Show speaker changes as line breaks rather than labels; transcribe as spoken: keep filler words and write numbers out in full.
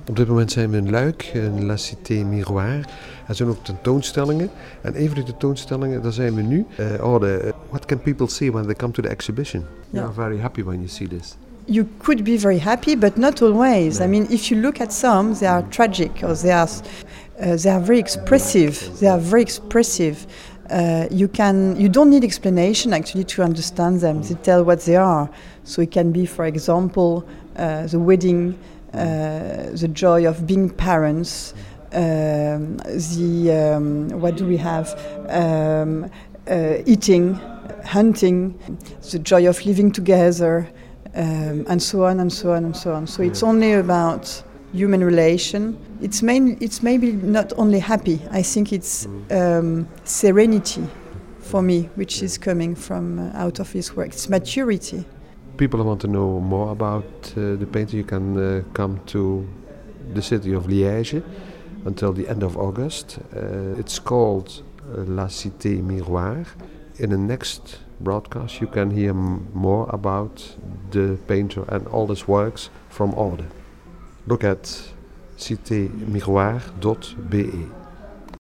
Op dit moment zijn we in Luik, in La Cité Miroir. Er zijn ook tentoonstellingen. En een van de tentoonstellingen, daar zijn we nu. Uh, oh, the, what can people see when they come to the exhibition? Yeah. You are very happy when you see this.
You could be very happy, but not always. No. I mean, if you look at some, they are tragic, or they are, uh, they are very expressive. They are very expressive. Uh, you can, you don't need explanation actually to understand them. They tell what they are. So it can be, for example, uh, the wedding, uh, the joy of being parents. Um, the um, what do we have? Um, uh, eating, hunting, the joy of living together, um, and so on and so on and so on. So it's only about human relation. It's main. It's maybe not only happy. I think it's um, serenity for me, which is coming from uh, out of his work. It's maturity.
People want to know more about uh, the painter. You can uh, come to the city of Liège until the end of August. Uh, it's called uh, La Cité Miroir. In the next broadcast, you can hear m- more about the painter and all his works from Orde. Look at cité miroir dot b e.